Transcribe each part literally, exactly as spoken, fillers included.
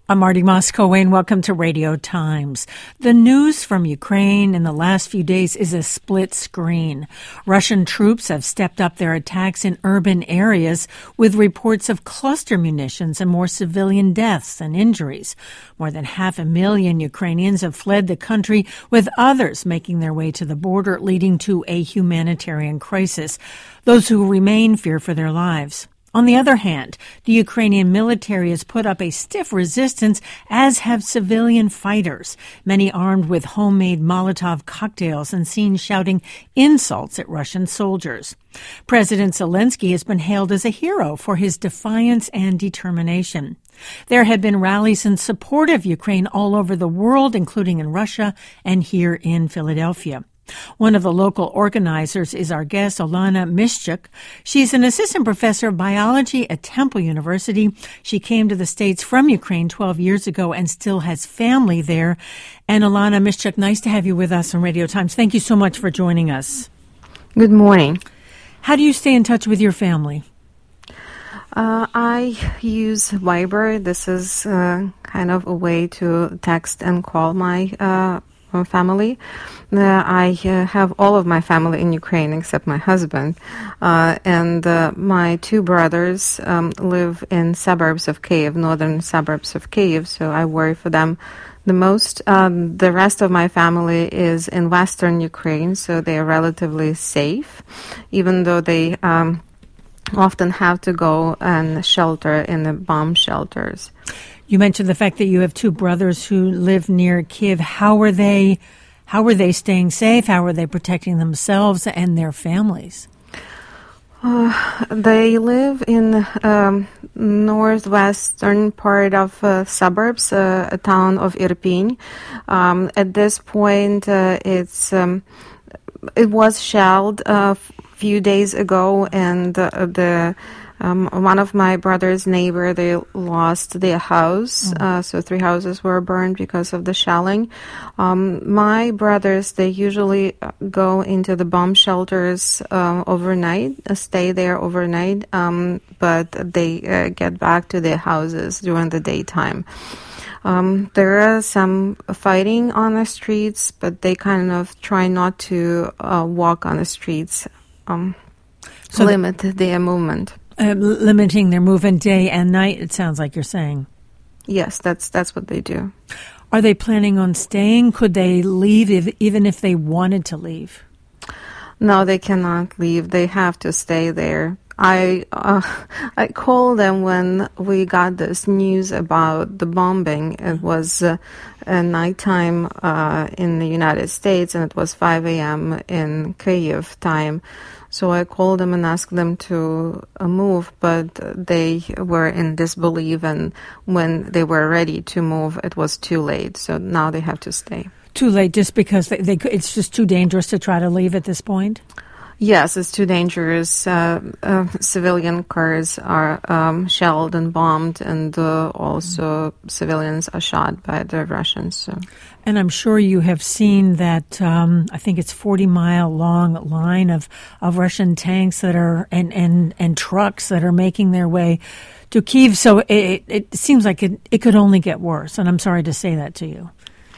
I'm Marty Moscow-Wayne. Welcome to Radio Times. The news from Ukraine in the last few days is a split screen. Russian troops have stepped up their attacks in urban areas with reports of cluster munitions and more civilian deaths and injuries. More than half a million Ukrainians have fled the country, with others making their way to the border, leading to a humanitarian crisis. Those who remain fear for their lives. On the other hand, the Ukrainian military has put up a stiff resistance, as have civilian fighters, many armed with homemade Molotov cocktails and seen shouting insults at Russian soldiers. President Zelensky has been hailed as a hero for his defiance and determination. There have been rallies in support of Ukraine all over the world, including in Russia and here in Philadelphia. One of the local organizers is our guest, Olena Mischuk. She's an assistant professor of biology at Temple University. She came to the States from Ukraine twelve years ago and still has family there. And Olena Mischuk, nice to have you with us on Radio Times. Thank you so much for joining us. Good morning. How do you stay in touch with your family? Uh, I use Viber. This is uh, kind of a way to text and call my uh family. Uh, I uh, have all of my family in Ukraine except my husband. Uh, and uh, my two brothers um, live in suburbs of Kyiv, northern suburbs of Kyiv, so I worry for them the most. Um, the rest of my family is in western Ukraine, so they are relatively safe, even though they um, often have to go and shelter in the bomb shelters. You mentioned the fact that you have two brothers who live near Kyiv. How are they, how are they staying safe? How are they protecting themselves and their families? Uh, they live in um, northwestern part of uh, suburbs, uh, a town of Irpin. Um, at this point, uh, it's um, it was shelled a few days ago, and uh, the Um, one of my brother's neighbor, they lost their house, mm. uh, so three houses were burned because of the shelling. Um, my brothers, they usually go into the bomb shelters uh, overnight, uh, stay there overnight, um, but they uh, get back to their houses during the daytime. Um, there are some fighting on the streets, but they kind of try not to uh, walk on the streets, um, so limit th- their movement. Uh, limiting their movement day and night, it sounds like you're saying. Yes, that's that's what they do. Are they planning on staying? Could they leave if, even if they wanted to leave? No, they cannot leave. They have to stay there. I uh, I called them when we got this news about the bombing. It was uh, a nighttime uh, in the United States, and it was five a.m. in Kyiv time. So I called them and asked them to uh, move, but they were in disbelief, and when they were ready to move, it was too late. So now they have to stay. Too late just because they, they it's just too dangerous to try to leave at this point? Yes, it's too dangerous. Uh, uh, civilian cars are um, shelled and bombed, and uh, also civilians are shot by the Russians. So. And I'm sure you have seen that, um, I think it's forty-mile long line of, of Russian tanks that are and, and, and trucks that are making their way to Kyiv. So it, it seems like it, it could only get worse, and I'm sorry to say that to you.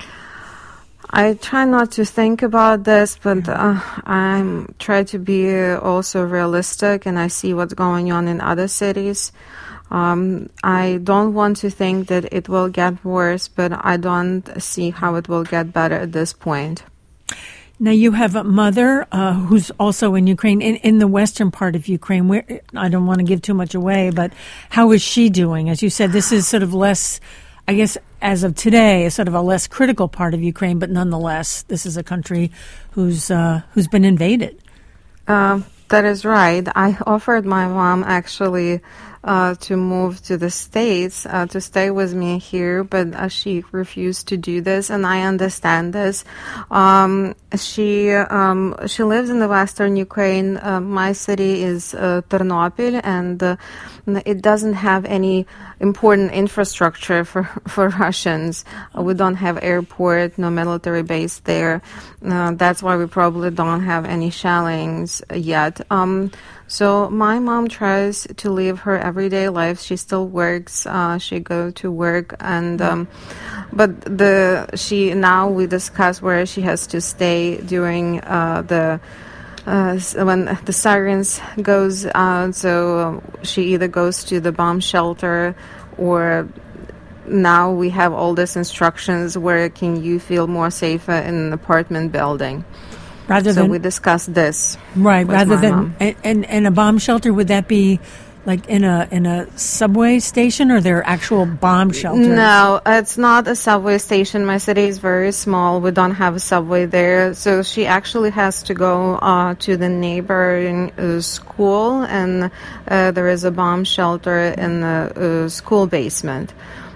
I try not to think about this, but uh, I try to be also realistic, and I see what's going on in other cities. Um, I don't want to think that it will get worse, but I don't see how it will get better at this point. Now, you have a mother uh, who's also in Ukraine, in, in the western part of Ukraine. Where I don't want to give too much away, but how is she doing? As you said, this is sort of less, I guess, as of today, is sort of a less critical part of Ukraine, but nonetheless, this is a country who's uh, who's been invaded. Uh, that is right. I offered my mom actually uh, to move to the States, uh, to stay with me here, but uh, she refused to do this, and I understand this. Um, she um, she lives in the western Ukraine. Uh, my city is uh, Ternopil, and uh, it doesn't have any important infrastructure for, for Russians. Uh, we don't have airport, no military base there. Uh, that's why we probably don't have any shellings yet. Um, so my mom tries to live her everyday life. She still works. Uh, she go to work, and um, but the she now we discuss where she has to stay during uh, the. Uh, when the sirens goes out, so she either goes to the bomb shelter, or now we have all these instructions where can you feel more safer in an apartment building. Rather so than, we discussed this. Right, rather than mom. and, and and a bomb shelter, would that be like in a in a subway station, or there are actual bomb shelters? No, it's not a subway station. My city is very small. We don't have a subway there. So she actually has to go uh, to the neighboring uh, school, and uh, there is a bomb shelter in the uh, school basement.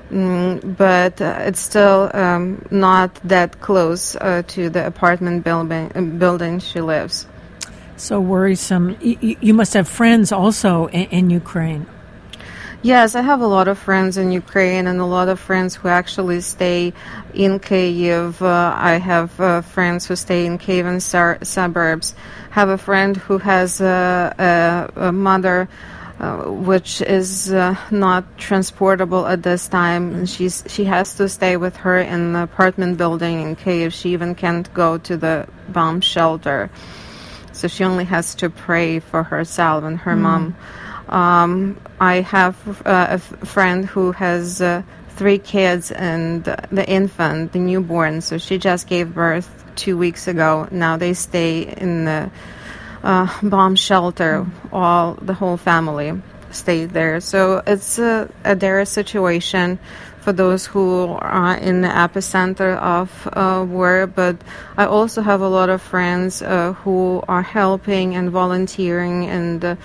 Mm, but uh, it's still um, not that close uh, to the apartment building, uh, building she lives. So worrisome. You, you must have friends also in, in Ukraine. Yes, I have a lot of friends in Ukraine, and a lot of friends who actually stay in Kyiv. Uh, I have uh, friends who stay in Kyiv sur- suburbs. Have a friend who has a, a, a mother uh, which is uh, not transportable at this time. And she's she has to stay with her in the apartment building in Kyiv. She even can't go to the bomb shelter. So she only has to pray for herself and her mm. mom. Um, I have uh, a f- friend who has uh, three kids and the infant, the newborn. So she just gave birth two weeks ago. Now they stay in the uh, bomb shelter. Mm. All the whole family stayed there. So it's a, a dire situation for those who are in the epicenter of uh, war, but I also have a lot of friends uh, who are helping and volunteering, and uh,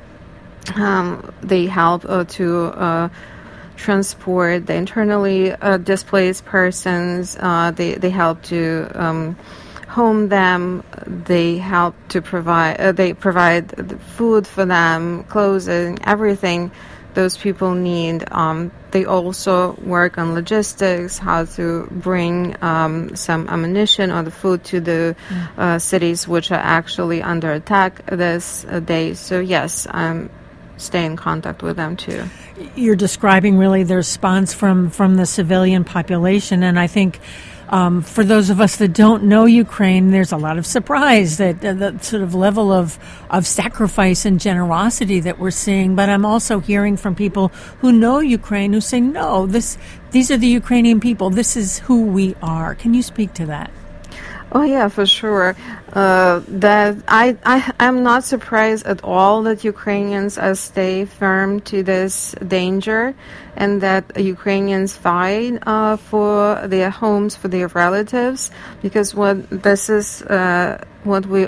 um, they help uh, to uh, transport the internally uh, displaced persons. Uh, they they help to um, home them. They help to provide. Uh, they provide food for them, clothing, everything those people need. Um, they also work on logistics, how to bring um, some ammunition or the food to the uh, cities which are actually under attack this uh, day. So yes, I'm stay in contact with them too. You're describing really the response from, from the civilian population, and I think Um, for those of us that don't know Ukraine, there's a lot of surprise that uh, the sort of level of, of sacrifice and generosity that we're seeing. But I'm also hearing from people who know Ukraine who say, no, this these are the Ukrainian people. This is who we are. Can you speak to that? Oh yeah, for sure. Uh, that I, I I'm not surprised at all that Ukrainians uh, stay firm to this danger, and that Ukrainians fight uh, for their homes, for their relatives, because what this is uh, what we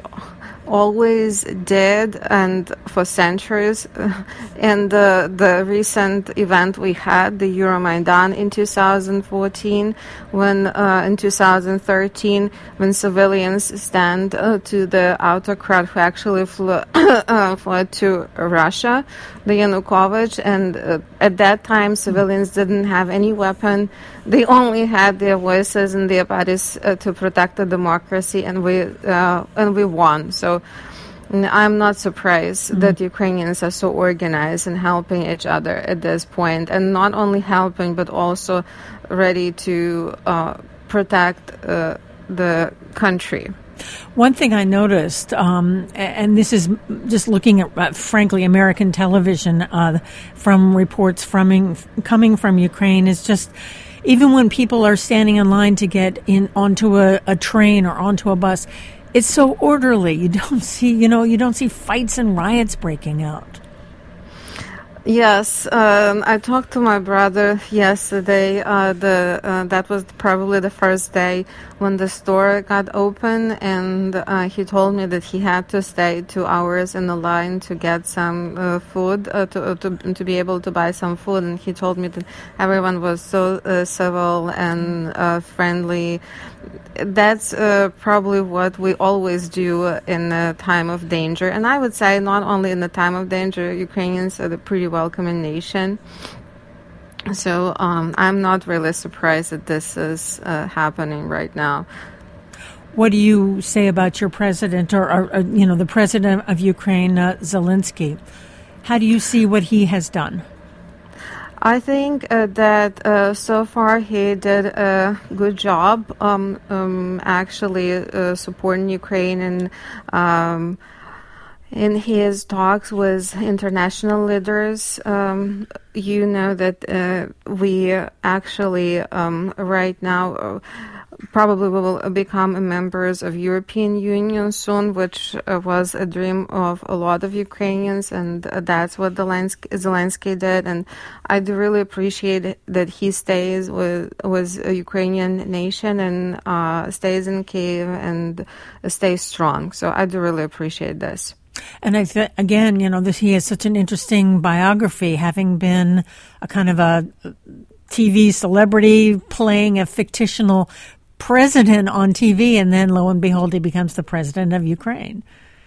always did, and for centuries. And the the recent event we had, the Euromaidan in two thousand fourteen, when uh, in two thousand thirteen, when civilians stand uh, to the autocrat who actually flew, uh, fled to Russia, the Yanukovych, and uh, at that time civilians didn't have any weapon. They only had their voices and their bodies uh, to protect the democracy, and we uh, and we won. So I'm not surprised mm-hmm. that Ukrainians are so organized and helping each other at this point, and not only helping but also ready to uh, protect uh, the country. One thing I noticed, um, and this is just looking at, uh, frankly, American television uh, from reports from coming from Ukraine, is just even when people are standing in line to get in onto a, a train or onto a bus, it's so orderly. You don't see, you know, you don't see fights and riots breaking out. Yes, um, I talked to my brother yesterday. Uh, the uh, that was probably the first day when the store got open, and uh, he told me that he had to stay two hours in the line to get some uh, food, uh, to, to to be able to buy some food. And he told me that everyone was so uh, civil and uh, friendly. That's uh, probably what we always do in a time of danger. And I would say not only in the time of danger, Ukrainians are a pretty welcoming nation. So um, I'm not really surprised that this is uh, happening right now. What do you say about your president, or, or, or you know, the president of Ukraine, uh, Zelensky? How do you see what he has done? I think uh, that uh, so far he did a good job um, um, actually uh, supporting Ukraine and um, in his talks with international leaders. Um, you know that uh, we actually um, right now uh, probably will become members of European Union soon, which uh, was a dream of a lot of Ukrainians, and uh, that's what Zelensky, Zelensky did. And I do really appreciate that he stays with with a Ukrainian nation and uh, stays in Kyiv and stays strong. So I do really appreciate this. And I th- again, you know, this, he has such an interesting biography, having been a kind of a T V celebrity playing a fictional president on T V, and then lo and behold, he becomes the president of Ukraine.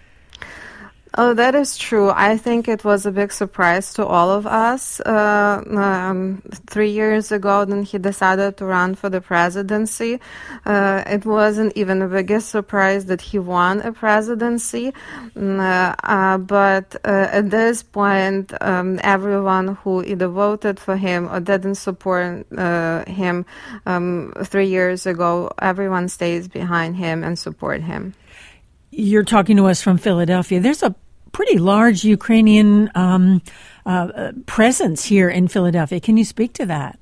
Oh, that is true. I think it was a big surprise to all of us. Uh, um, three years ago, then he decided to run for the presidency. Uh, it wasn't even the biggest surprise that he won a presidency. Uh, uh, but uh, at this point, um, everyone who either voted for him or didn't support uh, him um, three years ago, everyone stays behind him and support him. You're talking to us from Philadelphia. There's a pretty large Ukrainian um, uh, presence here in Philadelphia. Can you speak to that?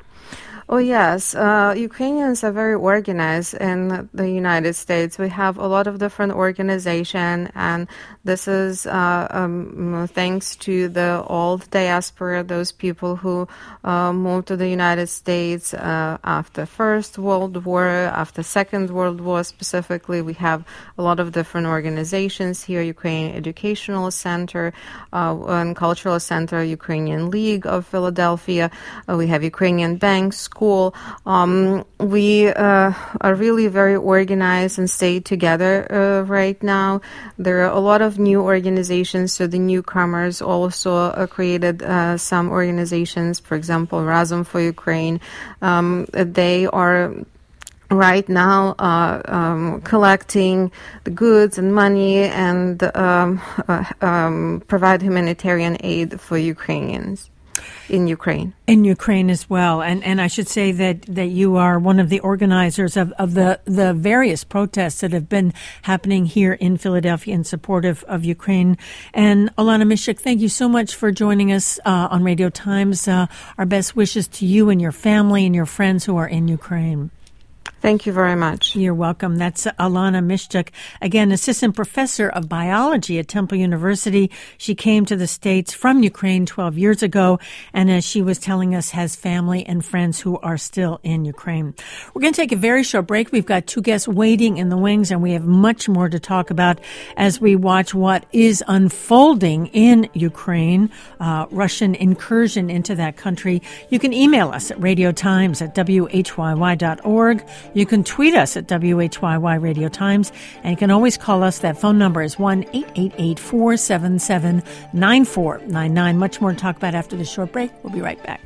Oh, yes. Uh, Ukrainians are very organized in the United States. We have a lot of different organizations, and this is uh, um, thanks to the old diaspora, those people who uh, moved to the United States uh, after First World War, after Second World War specifically. We have a lot of different organizations here, Ukrainian Educational Center uh, and Cultural Center, Ukrainian League of Philadelphia. Uh, we have Ukrainian Banks, School. Um, we uh, are really very organized and stay together uh, right now. There are a lot of new organizations, so the newcomers also uh, created uh, some organizations, for example, Razum for Ukraine. Um, they are right now uh, um, collecting the goods and money and um, uh, um, provide humanitarian aid for Ukrainians in Ukraine. In Ukraine as well. And and I should say that, that you are one of the organizers of, of the, the various protests that have been happening here in Philadelphia in support of, of Ukraine. And Alana Mishuk, thank you so much for joining us uh, on Radio Times. Uh, our best wishes to you and your family and your friends who are in Ukraine. Thank you very much. You're welcome. That's Alana Mishuk, again, assistant professor of biology at Temple University. She came to the States from Ukraine twelve years ago, and as she was telling us, has family and friends who are still in Ukraine. We're going to take a very short break. We've got two guests waiting in the wings, and we have much more to talk about as we watch what is unfolding in Ukraine, uh, Russian incursion into that country. You can email us at radiotimes at w h y y dot org. You can tweet us at W H Y Y Radio Times, and you can always call us. That phone number is one eight eight eight, four seven seven, nine four nine nine. Much more to talk about after this short break. We'll be right back.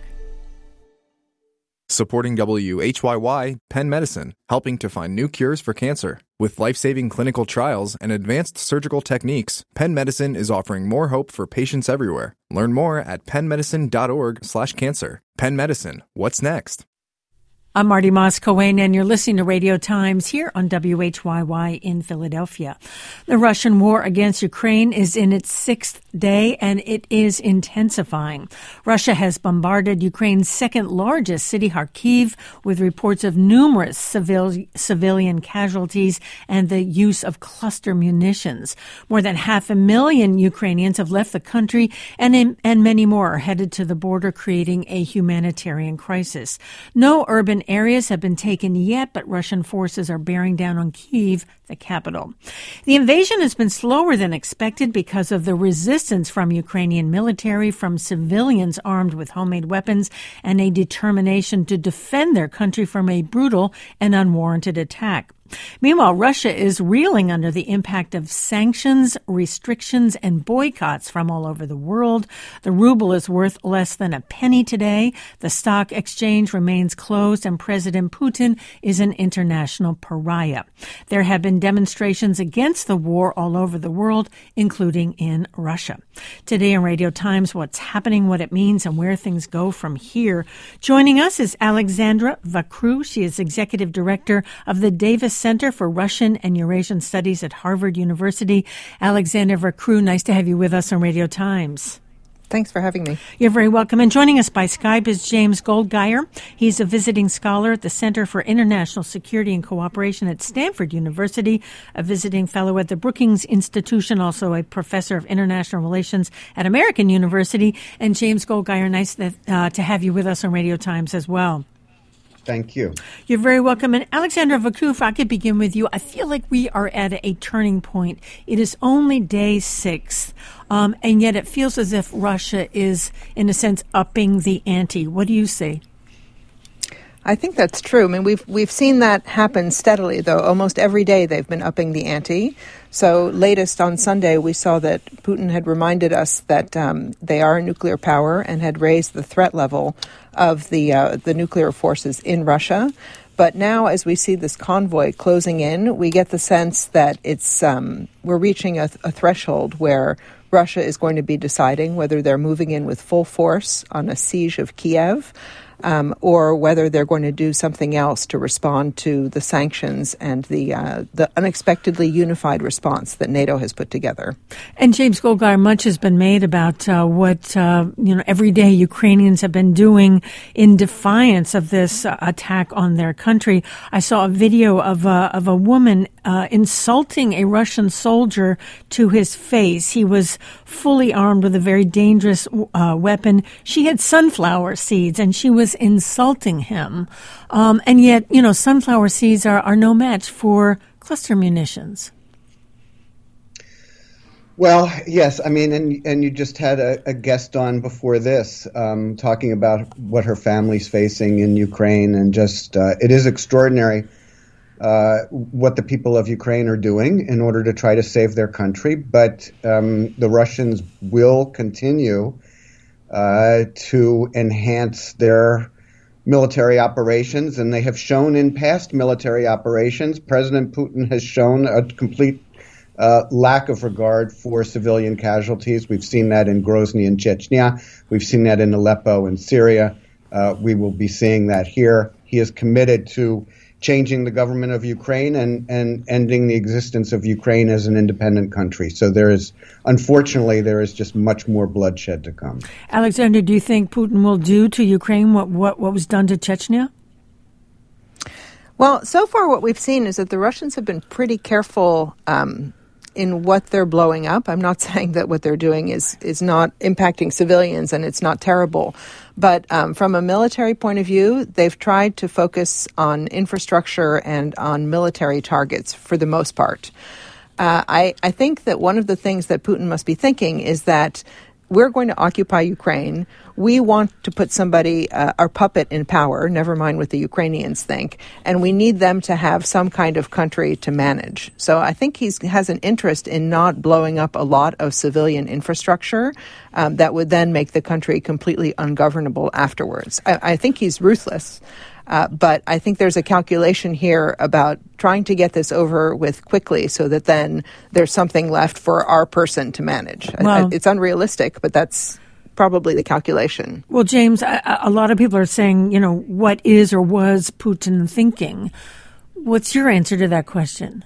Supporting W H Y Y, Penn Medicine, helping to find new cures for cancer. With life-saving clinical trials and advanced surgical techniques, Penn Medicine is offering more hope for patients everywhere. Learn more at penn medicine dot org slash cancer. Penn Medicine, what's next? I'm Marty Moss-Cohen, and you're listening to Radio Times here on W H Y Y in Philadelphia. The Russian war against Ukraine is in its sixth day, and it is intensifying. Russia has bombarded Ukraine's second largest city, Kharkiv, with reports of numerous civil, civilian casualties and the use of cluster munitions. More than half a million Ukrainians have left the country, and, in, and many more are headed to the border, creating a humanitarian crisis. No urban areas have been taken yet, but Russian forces are bearing down on Kyiv, the capital. The invasion has been slower than expected because of the resistance from Ukrainian military, from civilians armed with homemade weapons, and a determination to defend their country from a brutal and unwarranted attack. Meanwhile, Russia is reeling under the impact of sanctions, restrictions, and boycotts from all over the world. The ruble is worth less than a penny today. The stock exchange remains closed, and President Putin is an international pariah. There have been demonstrations against the war all over the world, including in Russia. Today on Radio Times, what's happening, what it means, and where things go from here. Joining us is Alexandra Vakru. She is Executive Director of the Davis Center for Russian and Eurasian Studies at Harvard University. Alexandra Vakru, nice to have you with us on Radio Times. Thanks for having me. You're very welcome. And joining us by Skype is James Goldgeier. He's a visiting scholar at the Center for International Security and Cooperation at Stanford University, a visiting fellow at the Brookings Institution, also a professor of international relations at American University. And James Goldgeier, nice that, uh, to have you with us on Radio Times as well. Thank you. You're very welcome. And Alexandra Vakru, if I could begin with you, I feel like we are at a turning point. It is only day six, um, and yet it feels as if Russia is, in a sense, upping the ante. What do you say? I think that's true. I mean, we've we've seen that happen steadily, though. Almost every day they've been upping the ante. So latest on Sunday, we saw that Putin had reminded us that um, they are a nuclear power and had raised the threat level of the uh, the nuclear forces in Russia. But now, as we see this convoy closing in, we get the sense that it's um, we're reaching a, a threshold where Russia is going to be deciding whether they're moving in with full force on a siege of Kiev, Um, or whether they're going to do something else to respond to the sanctions and the uh, the unexpectedly unified response that NATO has put together. And James Goldgeier, much has been made about uh, what uh, you know every day Ukrainians have been doing in defiance of this uh, attack on their country. I saw a video of a, of a woman uh, insulting a Russian soldier to his face. He was fully armed with a very dangerous uh, weapon. She had sunflower seeds, and she was insulting him. Um, and yet, you know, sunflower seeds are, are no match for cluster munitions. Well, yes, I mean, and and you just had a, a guest on before this um, talking about what her family's facing in Ukraine, and just uh, it is extraordinary uh, what the people of Ukraine are doing in order to try to save their country. But um, the Russians will continue uh, to enhance their military operations, and they have shown in past military operations. President Putin has shown a complete Uh, lack of regard for civilian casualties. We've seen that in Grozny and Chechnya. We've seen that in Aleppo and Syria. Uh, we will be seeing that here. He is committed to changing the government of Ukraine and, and ending the existence of Ukraine as an independent country. So there is, unfortunately, there is just much more bloodshed to come. Alexander, do you think Putin will do to Ukraine what, what, what was done to Chechnya? Well, so far what we've seen is that the Russians have been pretty careful um, in what they're blowing up. I'm not saying that what they're doing is is not impacting civilians and it's not terrible. But um, from a military point of view, they've tried to focus on infrastructure and on military targets for the most part. Uh, I, I think that one of the things that Putin must be thinking is that we're going to occupy Ukraine. We want to put somebody, uh, our puppet, in power, never mind what the Ukrainians think, and we need them to have some kind of country to manage. So I think he has an interest in not blowing up a lot of civilian infrastructure um, that would then make the country completely ungovernable afterwards. I, I think he's ruthless. Uh, but I think there's a calculation here about trying to get this over with quickly so that then there's something left for our person to manage. Well, I, I, it's unrealistic, but that's probably the calculation. Well, James, a, a lot of people are saying, you know, what is or was Putin thinking? What's your answer to that question?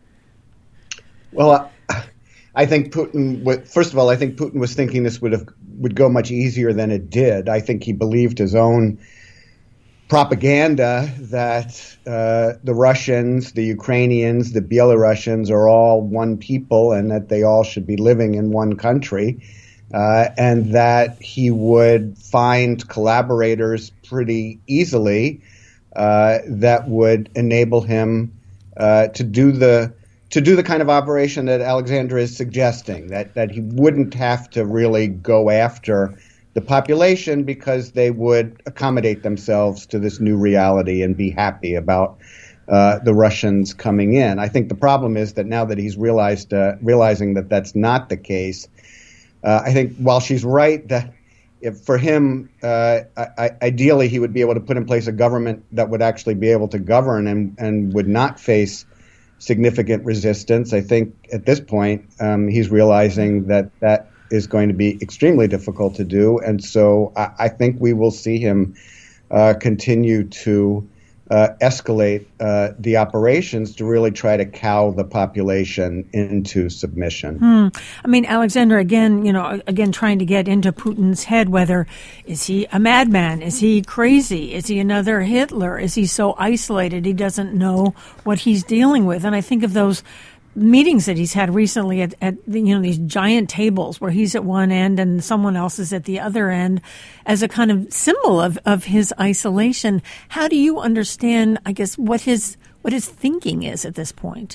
Well, I, I think Putin, first of all, I think Putin was thinking this would have would go much easier than it did. I think he believed his own propaganda that uh, the Russians, the Ukrainians, the Belarusians are all one people and that they all should be living in one country, uh, and that he would find collaborators pretty easily uh, that would enable him uh, to do the to do the kind of operation that Alexandra is suggesting, that that he wouldn't have to really go after the population because they would accommodate themselves to this new reality and be happy about uh, the Russians coming in. I think the problem is that now that he's realized uh, realizing that that's not the case, uh, I think while she's right that if for him, uh, I, ideally he would be able to put in place a government that would actually be able to govern and, and would not face significant resistance. I think at this point um, he's realizing that that is going to be extremely difficult to do. And so I, I think we will see him uh, continue to uh, escalate uh, the operations to really try to cow the population into submission. Hmm. I mean, Alexandra, again, you know, again, trying to get into Putin's head, whether is he a madman? Is he crazy? Is he another Hitler? Is he so isolated he doesn't know what he's dealing with? And I think of those meetings that he's had recently at, at you know, these giant tables where he's at one end and someone else is at the other end as a kind of symbol of, of his isolation. How do you understand, I guess, what his what his thinking is at this point?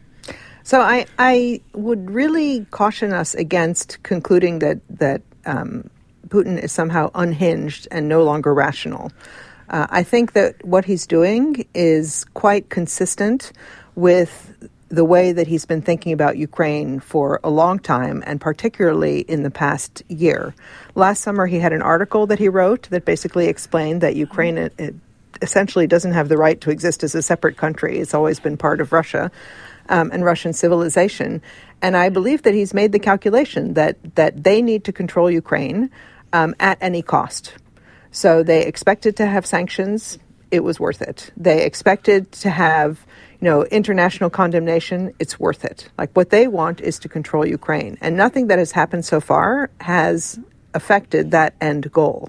So I, I would really caution us against concluding that, that um, Putin is somehow unhinged and no longer rational. Uh, I think that what he's doing is quite consistent with the way that he's been thinking about Ukraine for a long time, and particularly in the past year. Last summer, he had an article that he wrote that basically explained that Ukraine it, it essentially doesn't have the right to exist as a separate country. It's always been part of Russia um, and Russian civilization. And I believe that he's made the calculation that, that they need to control Ukraine um, at any cost. So they expected to have sanctions. It was worth it. They expected to have you know, international condemnation, it's worth it. Like what they want is to control Ukraine. And nothing that has happened so far has affected that end goal.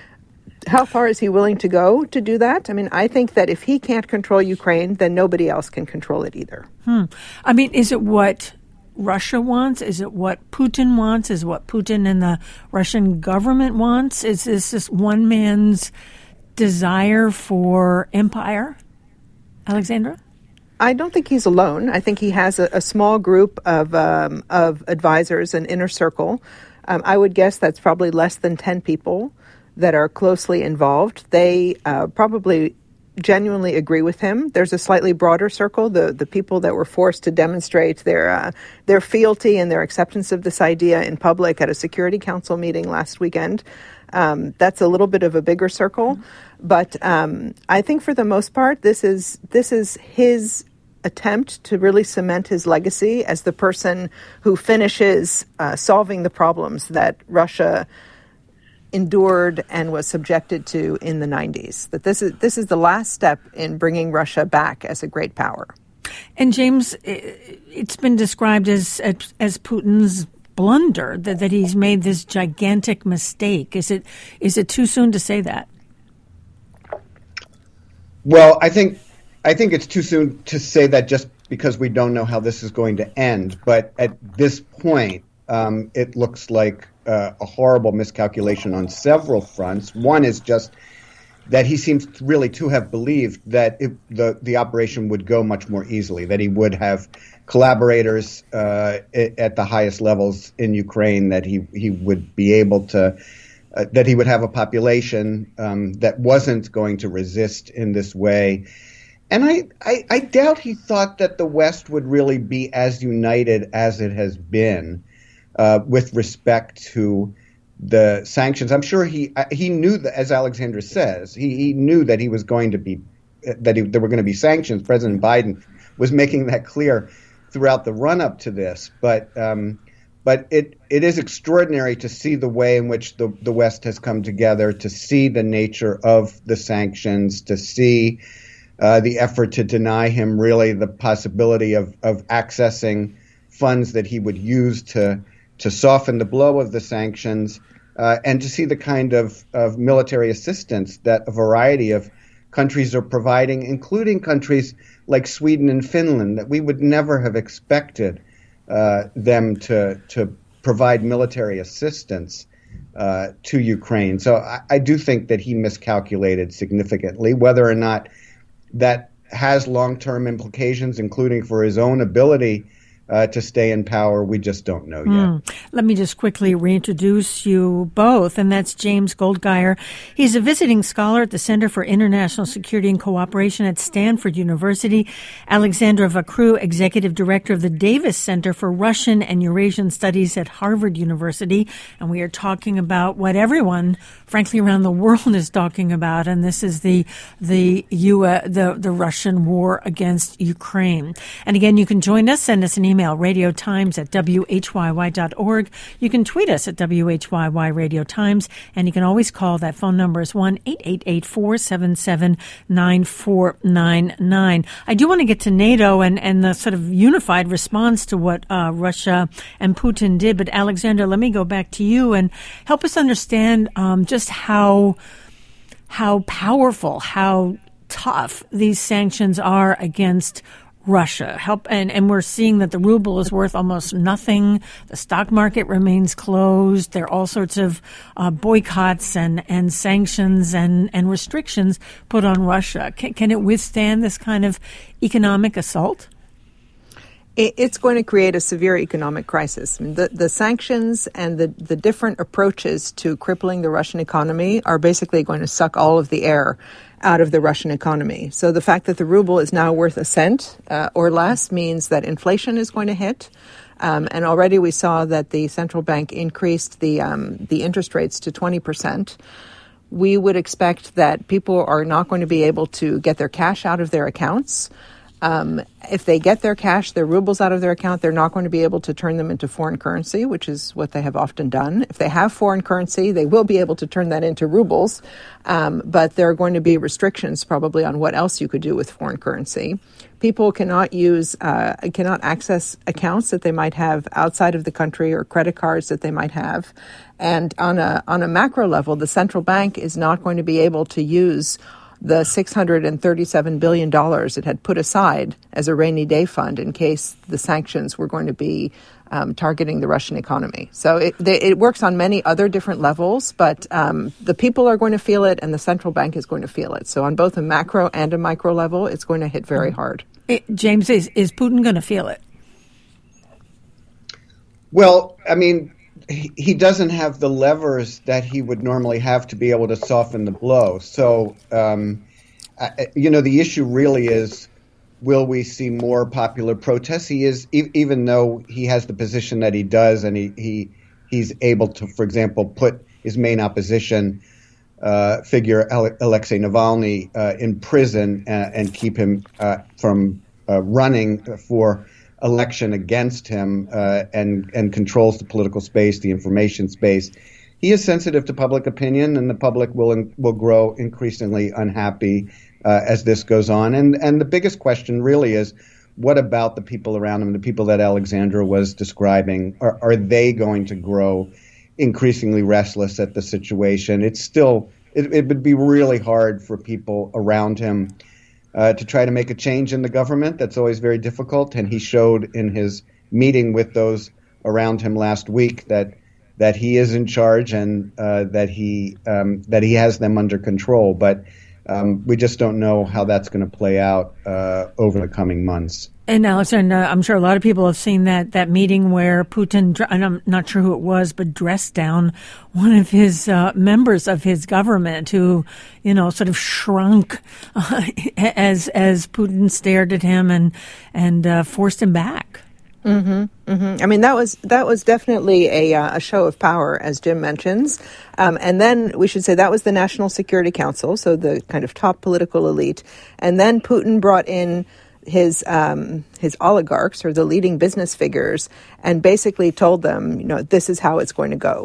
How far is he willing to go to do that? I mean, I think that if he can't control Ukraine, then nobody else can control it either. Hmm. I mean, is it what Russia wants? Is it what Putin wants? Is it what Putin and the Russian government wants? Is this just one man's desire for empire? Alexandra? I don't think he's alone. I think he has a, a small group of um, of advisors, an inner circle. Um, I would guess that's probably less than ten people that are closely involved. They uh, probably genuinely agree with him. There's a slightly broader circle, the the people that were forced to demonstrate their uh, their fealty and their acceptance of this idea in public at a Security Council meeting last weekend. Um, that's a little bit of a bigger circle, but um, I think for the most part, this is this is his attempt to really cement his legacy as the person who finishes uh, solving the problems that Russia endured and was subjected to in the nineties. That this is this is the last step in bringing Russia back as a great power. And James, it's been described as as, as Putin's blunder, that, that he's made this gigantic mistake. Is it is it too soon to say that? Well, I think I think it's too soon to say that just because we don't know how this is going to end. But at this point, um, it looks like uh, a horrible miscalculation on several fronts. One is just that he seems really to have believed that it, the the operation would go much more easily, that he would have collaborators uh, at the highest levels in Ukraine, that he, he would be able to, uh, that he would have a population um, that wasn't going to resist in this way. And I, I, I doubt he thought that the West would really be as united as it has been uh, with respect to the sanctions. I'm sure he he knew that, as Alexandra says, he, he knew that he was going to be, that he, there were going to be sanctions. President Biden was making that clear throughout the run-up to this. But um, but it it is extraordinary to see the way in which the, the West has come together, to see the nature of the sanctions, to see Uh, the effort to deny him really the possibility of, of accessing funds that he would use to to soften the blow of the sanctions, uh, and to see the kind of, of military assistance that a variety of countries are providing, including countries like Sweden and Finland, that we would never have expected uh, them to to provide military assistance uh, to Ukraine. So I, I do think that he miscalculated significantly, whether or not that has long-term implications, including for his own ability uh, to stay in power. We just don't know yet. Mm. Let me just quickly reintroduce you both, and that's James Goldgeier. He's a visiting scholar at the Center for International Security and Cooperation at Stanford University. Alexandra Vakru, Executive Director of the Davis Center for Russian and Eurasian Studies at Harvard University. And we are talking about what everyone, frankly, around the world is talking about, and this is the the U S, the, the Russian war against Ukraine. And again, you can join us. Send us an email, radio times at w h y y dot org. You can tweet us at W H Y Y Radio Times, and you can always call. That phone number is one eight eight eight, four seven seven, nine four nine nine. I do want to get to NATO and, and the sort of unified response to what uh, Russia and Putin did. But Alexandra, let me go back to you and help us understand um, just how how powerful, how tough these sanctions are against Russia. Help, and, and we're seeing that the ruble is worth almost nothing. The stock market remains closed. There are all sorts of uh, boycotts and, and sanctions and, and restrictions put on Russia. Can, can it withstand this kind of economic assault? It's going to create a severe economic crisis. I mean, the, the sanctions and the, the different approaches to crippling the Russian economy are basically going to suck all of the air out of the Russian economy. So the fact that the ruble is now worth a cent uh, or less means that inflation is going to hit. Um, and already we saw that the central bank increased the um, the interest rates to twenty percent. We would expect that people are not going to be able to get their cash out of their accounts. Um, if they get their cash, their rubles out of their account, they're not going to be able to turn them into foreign currency, which is what they have often done. If they have foreign currency, they will be able to turn that into rubles, um, but there are going to be restrictions probably on what else you could do with foreign currency. People cannot use, uh, cannot access accounts that they might have outside of the country or credit cards that they might have. And on a on a macro level, the central bank is not going to be able to use the six hundred thirty-seven billion dollars it had put aside as a rainy day fund in case the sanctions were going to be um, targeting the Russian economy. So it, they, it works on many other different levels, but um, the people are going to feel it and the central bank is going to feel it. So on both a macro and a micro level, it's going to hit very hard. It, James, is, is Putin going to feel it? Well, I mean, he doesn't have the levers that he would normally have to be able to soften the blow. So, um, I, you know, the issue really is, will we see more popular protests? He is, e- even though he has the position that he does, and he, he he's able to, for example, put his main opposition uh, figure, Ale- Alexei Navalny, uh, in prison and, and keep him uh, from uh, running for election against him, uh, and and controls the political space, the information space. He is sensitive to public opinion, and the public will in, will grow increasingly unhappy uh, as this goes on. And and the biggest question really is, what about the people around him, the people that Alexandra was describing? Are, are they going to grow increasingly restless at the situation? It's still it, it would be really hard for people around him Uh, to try to make a change in the government. That's always very difficult. And he showed in his meeting with those around him last week that that he is in charge and uh, that he um, that he has them under control. But um, we just don't know how that's going to play out uh, over the coming months. And Alexander, I'm sure a lot of people have seen that that meeting where Putin, and I'm not sure who it was, but dressed down one of his uh, members of his government who, you know, sort of shrunk uh, as as Putin stared at him and and uh, forced him back. Mm-hmm, mm-hmm. I mean, that was that was definitely a uh, a show of power, as Jim mentions. Um, and then we should say that was the National Security Council, so the kind of top political elite. And then Putin brought in his um, his oligarchs, or the leading business figures, and basically told them, you know, this is how it's going to go,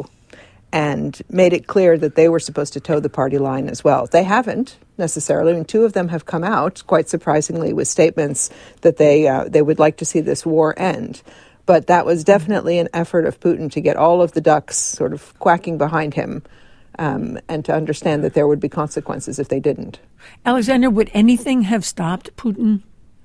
and made it clear that they were supposed to toe the party line as well. They haven't necessarily. I mean, two of them have come out, quite surprisingly, with statements that they uh, they would like to see this war end. But that was definitely an effort of Putin to get all of the ducks sort of quacking behind him, um, and to understand that there would be consequences if they didn't. Alexander, would anything have stopped Putin?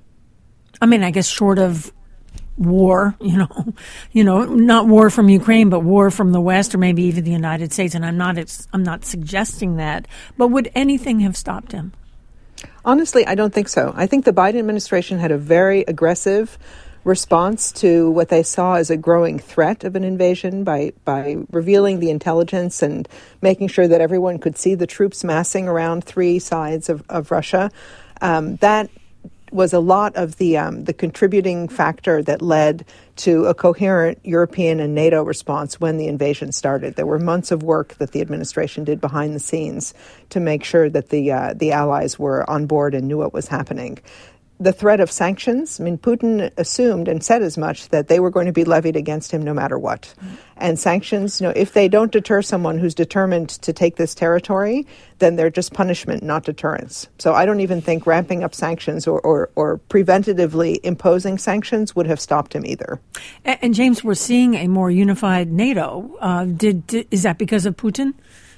I mean, I guess short of war, you know, you know, not war from Ukraine, but war from the West, or maybe even the United States. And I'm not, I'm not suggesting that. But would anything have stopped him? Honestly, I don't think so. I think the Biden administration had a very aggressive response to what they saw as a growing threat of an invasion by, by revealing the intelligence and making sure that everyone could see the troops massing around three sides of, of Russia. Um, that was a lot of the um, the contributing factor that led to a coherent European and NATO response when the invasion started. There were months of work that the administration did behind the scenes to make sure that the uh, the allies were on board and knew what was happening. The threat of sanctions, I mean, Putin assumed and said as much that they were going to be levied against him no matter what. Mm-hmm. And sanctions, you know, if they don't deter someone who's determined to take this territory, then they're just punishment, not deterrence. So I don't even think ramping up sanctions or, or, or preventatively imposing sanctions would have stopped him either. And, and James, we're seeing a more unified NATO. Uh, did, did is that because of Putin?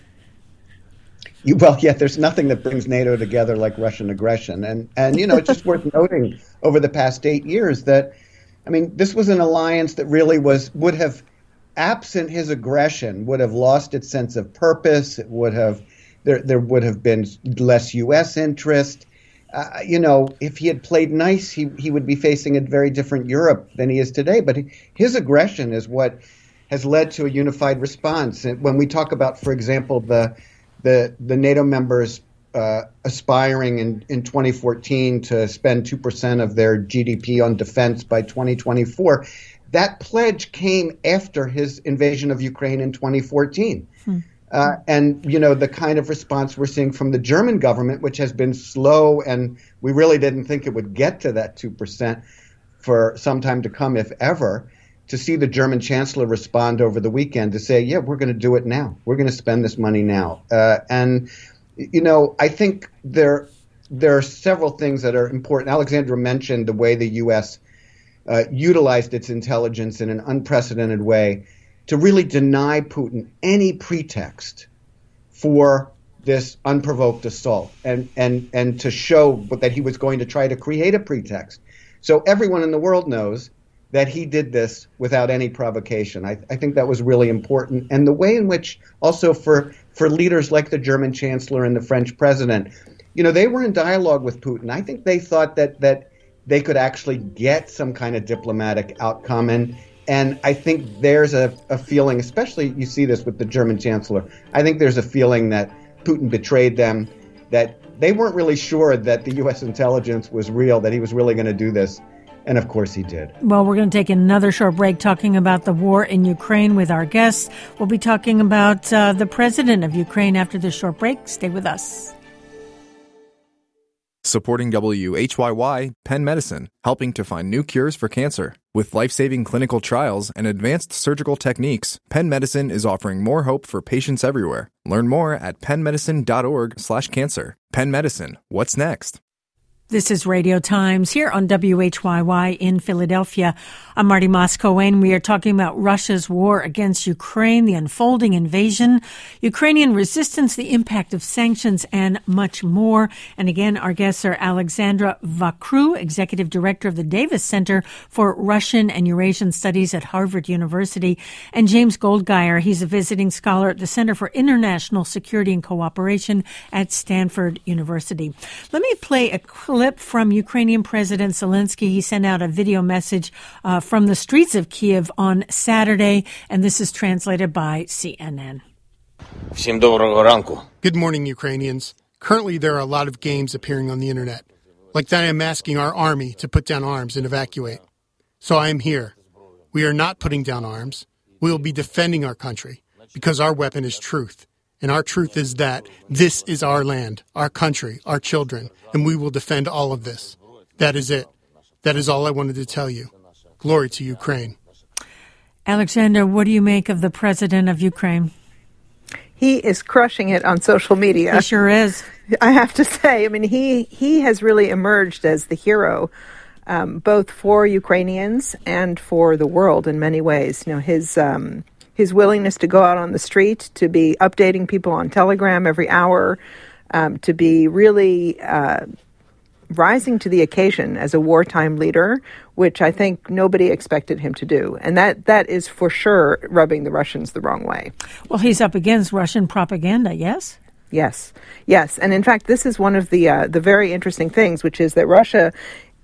You, well, yeah, there's nothing that brings NATO together like Russian aggression. And, and you know, it's just worth noting over the past eight years that, I mean, this was an alliance that really was, would have, absent his aggression, would have lost its sense of purpose. It would have, there, there would have been less U S interest. Uh, you know, if he had played nice, he, he would be facing a very different Europe than he is today. But his aggression is what has led to a unified response. And when we talk about, for example, the The, the NATO members uh, aspiring in, in twenty fourteen to spend two percent of their G D P on defense by twenty twenty-four, that pledge came after his invasion of Ukraine in twenty fourteen. Hmm. Uh, and, you know, the kind of response we're seeing from the German government, which has been slow, and we really didn't think it would get to that two percent for some time to come, if ever. To see the German chancellor respond over the weekend to say, yeah, we're going to do it now. We're going to spend this money now. Uh, and, you know, I think there there are several things that are important. Alexandra mentioned the way the U S uh, utilized its intelligence in an unprecedented way to really deny Putin any pretext for this unprovoked assault and, and, and to show that he was going to try to create a pretext. So everyone in the world knows that he did this without any provocation. I, I think that was really important. And the way in which also for, for leaders like the German chancellor and the French president, you know, they were in dialogue with Putin. I think they thought that that they could actually get some kind of diplomatic outcome. And, and I think there's a, a feeling, especially you see this with the German chancellor, I think there's a feeling that Putin betrayed them, that they weren't really sure that the U S intelligence was real, that he was really going to do this. And, of course, he did. Well, we're going to take another short break talking about the war in Ukraine with our guests. We'll be talking about uh, the president of Ukraine after this short break. Stay with us. Supporting W H Y Y, Penn Medicine, helping to find new cures for cancer. With life-saving clinical trials and advanced surgical techniques, Penn Medicine is offering more hope for patients everywhere. Learn more at pennmedicine.org slash cancer. Penn Medicine, what's next? This is Radio Times here on W H Y Y in Philadelphia. I'm Marty Moss-Cohen. We are talking about Russia's war against Ukraine, the unfolding invasion, Ukrainian resistance, the impact of sanctions, and much more. And again, our guests are Alexandra Vakru, Executive Director of the Davis Center for Russian and Eurasian Studies at Harvard University, and James Goldgeier. He's a visiting scholar at the Center for International Security and Cooperation at Stanford University. Let me play a clip from Ukrainian President Zelensky. He sent out a video message uh, from the streets of Kiev on Saturday, and this is translated by C N N. Good morning, Ukrainians. Currently, there are a lot of games appearing on the internet, like that I'm asking our army to put down arms and evacuate. So I am here. We are not putting down arms. We will be defending our country because our weapon is truth. And our truth is that this is our land, our country, our children, and we will defend all of this. That is it. That is all I wanted to tell you. Glory to Ukraine. Alexander, what do you make of the president of Ukraine? He is crushing it on social media. He sure is. I have to say, I mean, he, he has really emerged as the hero, um, both for Ukrainians and for the world in many ways. You know, his... Um, His willingness to go out on the street, to be updating people on Telegram every hour, um, to be really uh, rising to the occasion as a wartime leader, which I think nobody expected him to do. And that, that is for sure rubbing the Russians the wrong way. Well, he's up against Russian propaganda, yes? Yes, yes. And in fact, this is one of the uh, the very interesting things, which is that Russia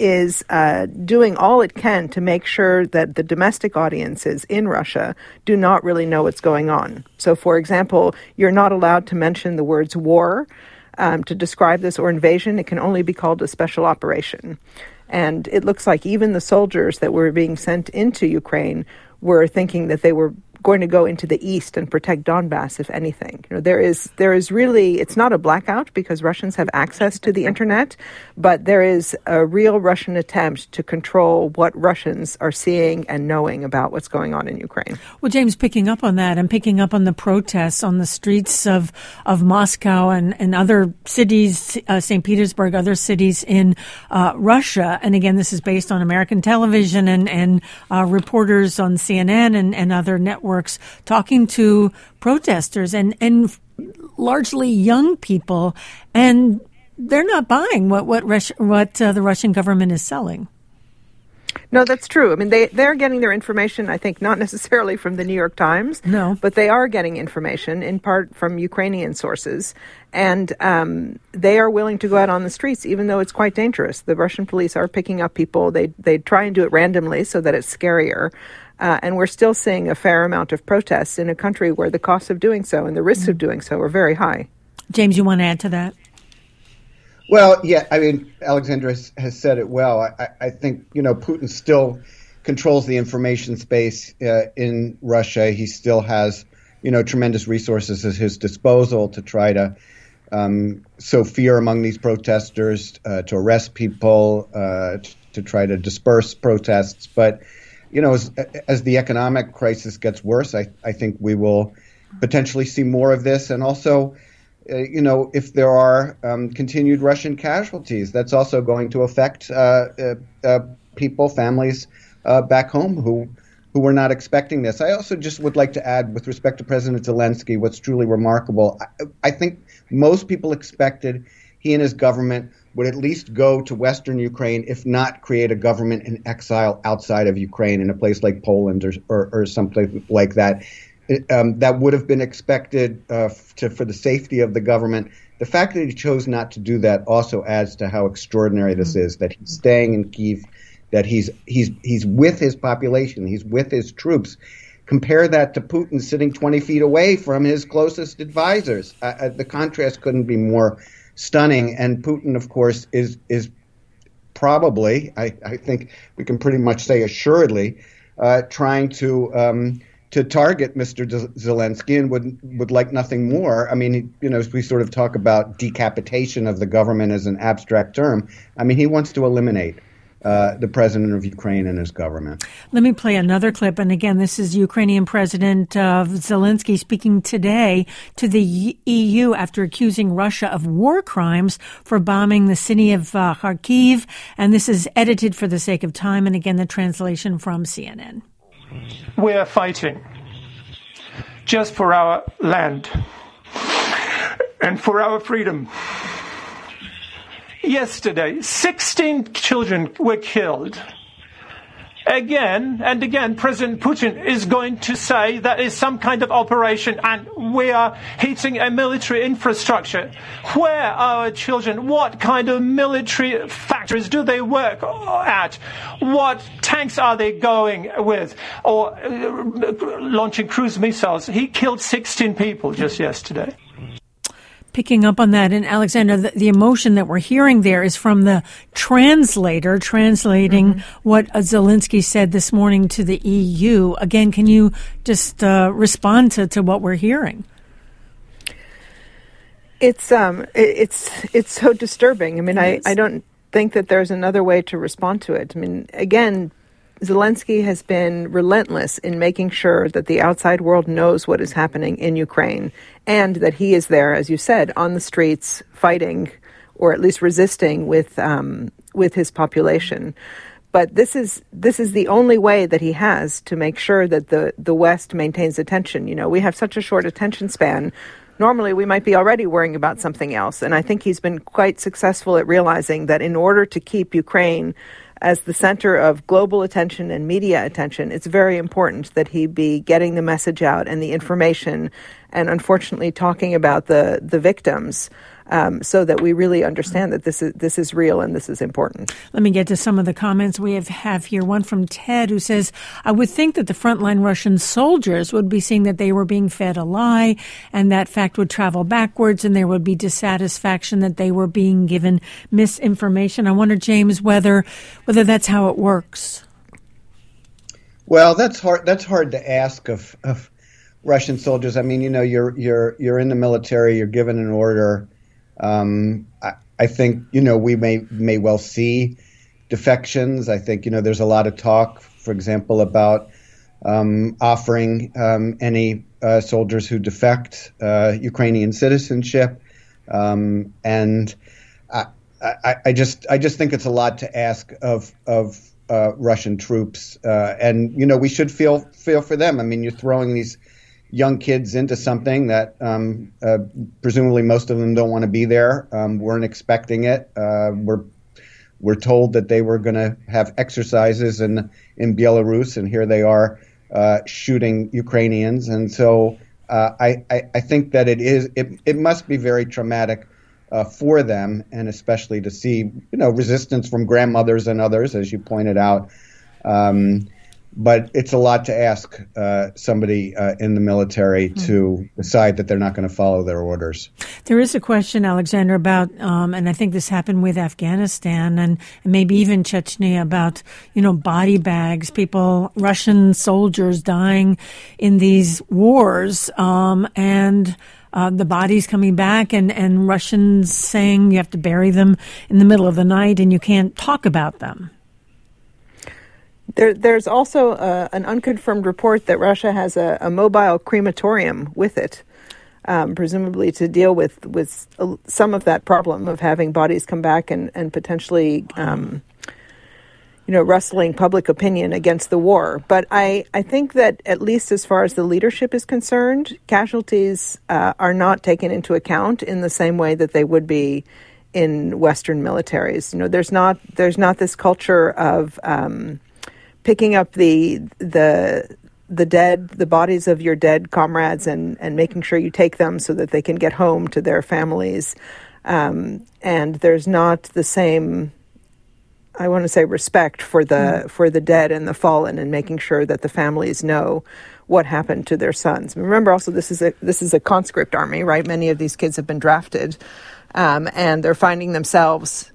is uh, doing all it can to make sure that the domestic audiences in Russia do not really know what's going on. So, for example, you're not allowed to mention the words war um, to describe this or invasion. It can only be called a special operation. And it looks like even the soldiers that were being sent into Ukraine were thinking that they were going to go into the east and protect Donbass, if anything. You know, there is there is really, it's not a blackout because Russians have access to the internet, but there is a real Russian attempt to control what Russians are seeing and knowing about what's going on in Ukraine. Well, James, picking up on that and picking up on the protests on the streets of, of Moscow and, and other cities, uh, Saint Petersburg, other cities in uh, Russia. And again, this is based on American television and, and uh, reporters on C N N and, and other networks talking to protesters and, and largely young people, and they're not buying what what, Rus- what uh, the Russian government is selling. No, that's true. I mean, they, they're getting their information, I think, not necessarily from the New York Times, no, but they are getting information in part from Ukrainian sources. And um, they are willing to go out on the streets, even though it's quite dangerous. The Russian police are picking up people. They, they try and do it randomly so that it's scarier. Uh, and we're still seeing a fair amount of protests in a country where the costs of doing so and the risks mm-hmm. of doing so are very high. James, you want to add to that? Well, yeah, I mean, Alexandra has, has said it well. I, I think, you know, Putin still controls the information space uh, in Russia. He still has, you know, tremendous resources at his disposal to try to um, sow fear among these protesters, uh, to arrest people, uh, to, to try to disperse protests. But you know, as, as the economic crisis gets worse, I, I think we will potentially see more of this. And also, uh, you know, if there are um, continued Russian casualties, that's also going to affect uh, uh, uh, people, families uh, back home who who were not expecting this. I also just would like to add, with respect to President Zelensky, what's truly remarkable. I, I think most people expected he and his government would at least go to Western Ukraine, if not create a government in exile outside of Ukraine in a place like Poland or or, or someplace like that. It, um, that would have been expected uh, to, for the safety of the government. The fact that he chose not to do that also adds to how extraordinary this mm-hmm. is, that he's staying in Kyiv, that he's he's he's with his population, he's with his troops. Compare that to Putin sitting twenty feet away from his closest advisors. Uh, uh, the contrast couldn't be more stunning. And Putin, of course, is is probably, I, I think we can pretty much say assuredly, uh, trying to um, to target Mister Zelensky and would would like nothing more. I mean, you know, we sort of talk about decapitation of the government as an abstract term. I mean, he wants to eliminate Uh, the president of Ukraine and his government. Let me play another clip. And again, this is Ukrainian President uh, Zelensky speaking today to the E U after accusing Russia of war crimes for bombing the city of uh, Kharkiv. And this is edited for the sake of time. And again, the translation from C N N. We are fighting just for our land and for our freedom. Yesterday, sixteen children were killed. Again and again, President Putin is going to say that is some kind of operation and we are hitting a military infrastructure. Where are our children? What kind of military factories do they work at? What tanks are they going with? Or uh, launching cruise missiles? He killed sixteen people just yesterday. Picking up on that, and Alexandra, the, the emotion that we're hearing there is from the translator translating mm-hmm. what Zelensky said this morning to the E U. Again, can you just uh, respond to, to what we're hearing? It's um, it's it's so disturbing. I mean, I, I don't think that there's another way to respond to it. I mean, again, Zelensky has been relentless in making sure that the outside world knows what is happening in Ukraine and that he is there, as you said, on the streets fighting or at least resisting with um, with his population. But this is this is the only way that he has to make sure that the, the West maintains attention. You know, we have such a short attention span. Normally, we might be already worrying about something else. And I think he's been quite successful at realizing that in order to keep Ukraine as the center of global attention and media attention, it's very important that he be getting the message out and the information and unfortunately talking about the, the victims um, so that we really understand that this is this is real and this is important. Let me get to some of the comments we have, have here. One from Ted, who says, I would think that the frontline Russian soldiers would be seeing that they were being fed a lie, and that fact would travel backwards, and there would be dissatisfaction that they were being given misinformation. I wonder, James, whether whether that's how it works. Well, that's hard. That's hard to ask of, of Russian soldiers. I mean, you know, you're you're you're in the military. You're given an order. Um, I, I think you know we may may well see defections. I think you know there's a lot of talk, for example, about um, offering um, any uh, soldiers who defect uh, Ukrainian citizenship, um, and I, I, I just I just think it's a lot to ask of of. Uh, Russian troops, uh, and you know we should feel feel for them. I mean, you're throwing these young kids into something that um, uh, presumably most of them don't want to be there. Um, weren't expecting it. Uh, we're we're told that they were going to have exercises in in Belarus, and here they are uh, shooting Ukrainians. And so uh, I, I I think that it is it it must be very traumatic. Uh, for them, and especially to see, you know, resistance from grandmothers and others, as you pointed out. Um, but it's a lot to ask uh, somebody uh, in the military mm. to decide that they're not going to follow their orders. There is a question, Alexander, about, um, and I think this happened with Afghanistan and, and maybe even Chechnya, about, you know, body bags, people, Russian soldiers dying in these wars, um, and Uh, the bodies coming back, and, and Russians saying you have to bury them in the middle of the night and you can't talk about them. There, there's also uh, an unconfirmed report that Russia has a, a mobile crematorium with it, um, presumably to deal with, with some of that problem of having bodies come back and, and potentially um, you know, wrestling public opinion against the war. But I, I think that at least as far as the leadership is concerned, casualties uh, are not taken into account in the same way that they would be in Western militaries. You know, there's not there's not this culture of um, picking up the the the dead, the bodies of your dead comrades, and, and making sure you take them so that they can get home to their families. Um, and there's not the same, I want to say, respect for the mm. for the dead and the fallen, and making sure that the families know what happened to their sons. Remember, also, this is a this is a conscript army, right? Many of these kids have been drafted, um, and they're finding themselves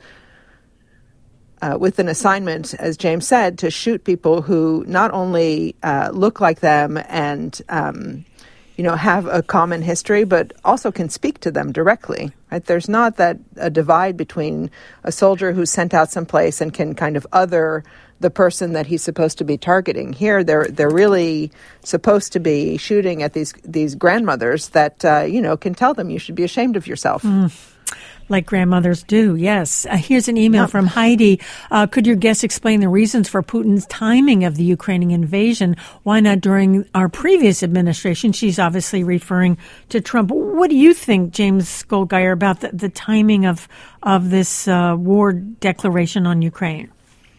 uh, with an assignment, as James said, to shoot people who not only uh, look like them and um, you know, have a common history, but also can speak to them directly. Right? There's not that a divide between a soldier who's sent out someplace and can kind of other the person that he's supposed to be targeting. Here, they're they're really supposed to be shooting at these these grandmothers that uh, you know can tell them you should be ashamed of yourself. Mm. Like grandmothers do, yes. Uh, here's an email yep. from Heidi. Uh, could your guest explain the reasons for Putin's timing of the Ukrainian invasion? Why not during our previous administration? She's obviously referring to Trump. What do you think, James Goldgeier, about the, the timing of of this uh, war declaration on Ukraine?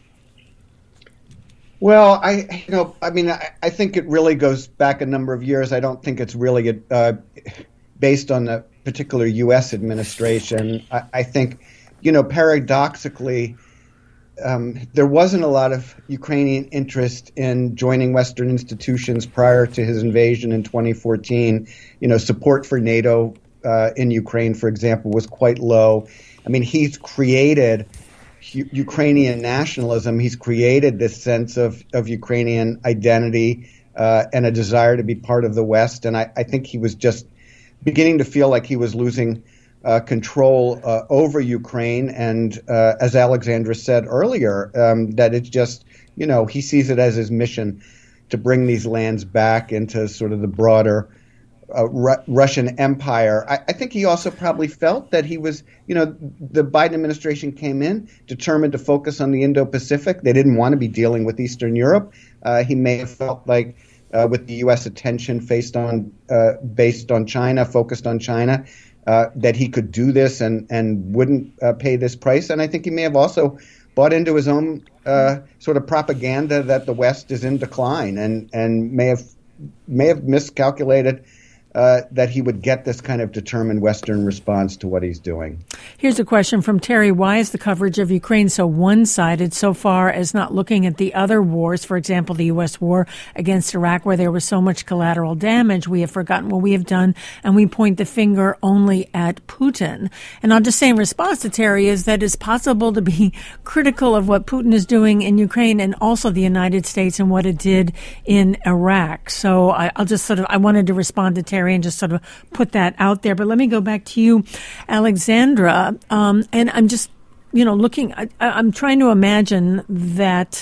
Well, I, you know, I mean, I, I think it really goes back a number of years. I don't think it's really uh, based on the particular U S administration. I, I think, you know, paradoxically, um, there wasn't a lot of Ukrainian interest in joining Western institutions prior to his invasion in twenty fourteen. You know, support for NATO uh, in Ukraine, for example, was quite low. I mean, he's created U- Ukrainian nationalism. He's created this sense of, of Ukrainian identity uh, and a desire to be part of the West. And I, I think he was just beginning to feel like he was losing uh, control uh, over Ukraine. And uh, as Alexandra said earlier, um, that it's just, you know, he sees it as his mission to bring these lands back into sort of the broader uh, Ru- Russian empire. I, I think he also probably felt that he was, you know, the Biden administration came in determined to focus on the Indo-Pacific. They didn't want to be dealing with Eastern Europe. Uh, he may have felt like Uh, with the U S attention based on uh, based on China, focused on China, uh, that he could do this and and wouldn't uh, pay this price. And I think he may have also bought into his own uh, sort of propaganda that the West is in decline, and and may have may have miscalculated uh, that he would get this kind of determined Western response to what he's doing. Here's a question from Terry. Why is the coverage of Ukraine so one-sided so far as not looking at the other wars, for example, the U S war against Iraq, where there was so much collateral damage? We have forgotten what we have done, and we point the finger only at Putin. And I'll just say in response to Terry is that it's possible to be critical of what Putin is doing in Ukraine and also the United States and what it did in Iraq. So I, I'll just sort of, I wanted to respond to Terry and just sort of put that out there. But let me go back to you, Alexandra. Um, and I'm just, you know, looking, I, I'm trying to imagine that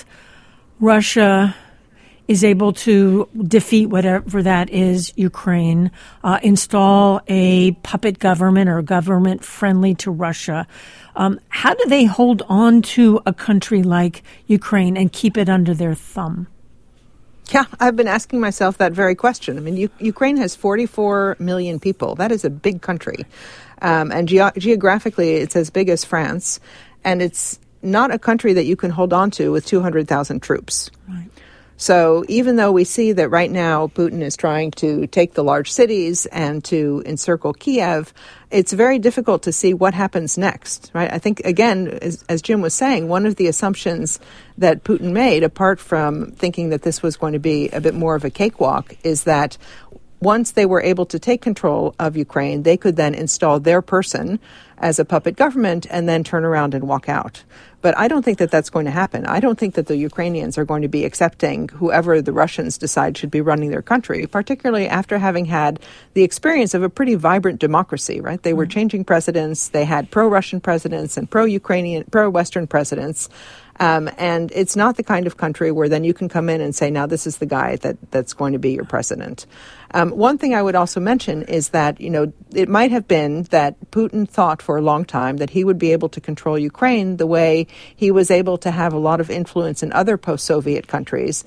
Russia is able to defeat whatever that is, Ukraine, uh, install a puppet government or a government friendly to Russia. Um, how do they hold on to a country like Ukraine and keep it under their thumb? Yeah, I've been asking myself that very question. I mean, U- Ukraine has forty-four million people. That is a big country. Um, and ge- geographically, it's as big as France. And it's not a country that you can hold on to with two hundred thousand troops. Right. So even though we see that right now Putin is trying to take the large cities and to encircle Kiev, it's very difficult to see what happens next, right? I think, again, as, as Jim was saying, one of the assumptions that Putin made, apart from thinking that this was going to be a bit more of a cakewalk, is that once they were able to take control of Ukraine, they could then install their person as a puppet government and then turn around and walk out. But I don't think that that's going to happen. I don't think that the Ukrainians are going to be accepting whoever the Russians decide should be running their country, particularly after having had the experience of a pretty vibrant democracy, right? They were changing presidents. They had pro-Russian presidents and pro-Ukrainian, pro-Western presidents. Um, and it's not the kind of country where then you can come in and say, now this is the guy that, that's going to be your president. Um, one thing I would also mention is that, you know, it might have been that Putin thought for a long time that he would be able to control Ukraine the way he was able to have a lot of influence in other post-Soviet countries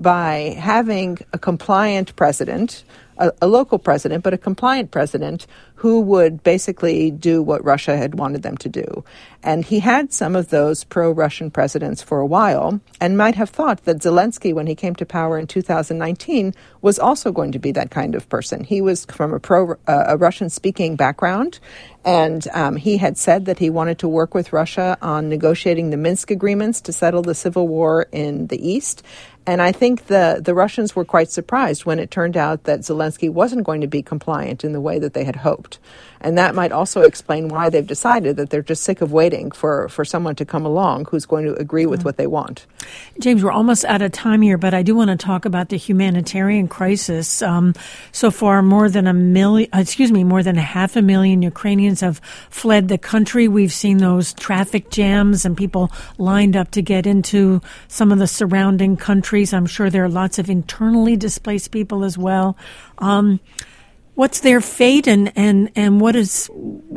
by having a compliant president, a, a local president, but a compliant president who would basically do what Russia had wanted them to do. And he had some of those pro-Russian presidents for a while and might have thought that Zelensky, when he came to power in two thousand nineteen, was also going to be that kind of person. He was from a pro uh, a Russian-speaking background, and um, he had said that he wanted to work with Russia on negotiating the Minsk agreements to settle the civil war in the East. And I think the, the Russians were quite surprised when it turned out that Zelensky wasn't going to be compliant in the way that they had hoped. And that might also explain why they've decided that they're just sick of waiting for, for someone to come along who's going to agree with what they want. James, we're almost out of time here, but I do want to talk about the humanitarian crisis. Um, so far, more than a million, excuse me, more than a half a million Ukrainians have fled the country. We've seen those traffic jams and people lined up to get into some of the surrounding countries. I'm sure there are lots of internally displaced people as well. Um, what's their fate, and, and, and what is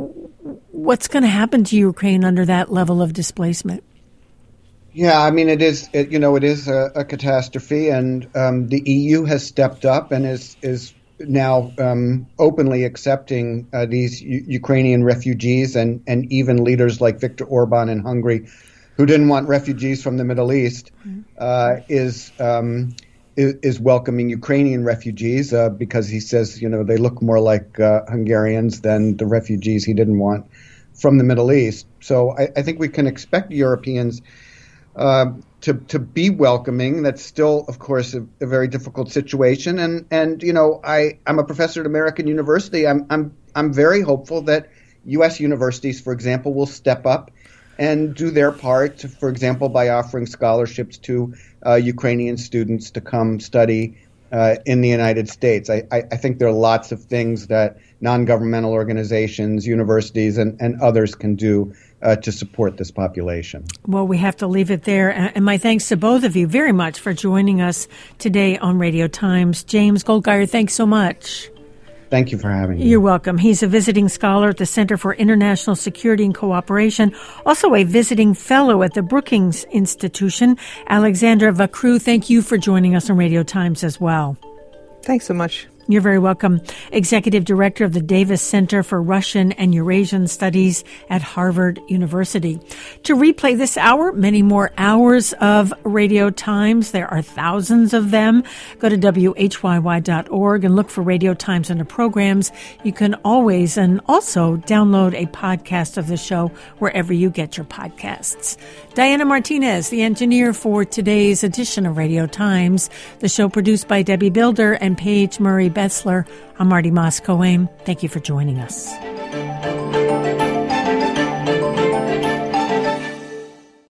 what's going to happen to Ukraine under that level of displacement? Yeah, I mean, it is, it, you know, it is a, a catastrophe, and um, the E U has stepped up and is is now um, openly accepting uh, these U- Ukrainian refugees, and, and even leaders like Viktor Orban in Hungary, who didn't want refugees from the Middle East, uh, is, um, is is welcoming Ukrainian refugees uh, because he says, you know, they look more like uh, Hungarians than the refugees he didn't want from the Middle East. So I, I think we can expect Europeans uh, to to be welcoming. That's still, of course, a, a very difficult situation. And and you know, I I'm a professor at American University. I'm I'm I'm very hopeful that U S universities, for example, will step up and do their part, for example, by offering scholarships to uh, Ukrainian students to come study uh, in the United States. I, I, I think there are lots of things that non-governmental organizations, universities, and, and others can do uh, to support this population. Well, we have to leave it there. And my thanks to both of you very much for joining us today on Radio Times. James Goldgeier, thanks so much. Thank you for having me. You're welcome. He's a visiting scholar at the Center for International Security and Cooperation, also a visiting fellow at the Brookings Institution. Alexandra Vakru, thank you for joining us on Radio Times as well. Thanks so much. You're very welcome. Executive Director of the Davis Center for Russian and Eurasian Studies at Harvard University. To replay this hour, many more hours of Radio Times, there are thousands of them. Go to W H Y Y dot org and look for Radio Times under programs. You can always and also download a podcast of the show wherever you get your podcasts. Diana Martinez, the engineer for today's edition of Radio Times. The show produced by Debbie Builder and Paige Murray Betzler. I'm Marty Moss-Coane. Thank you for joining us.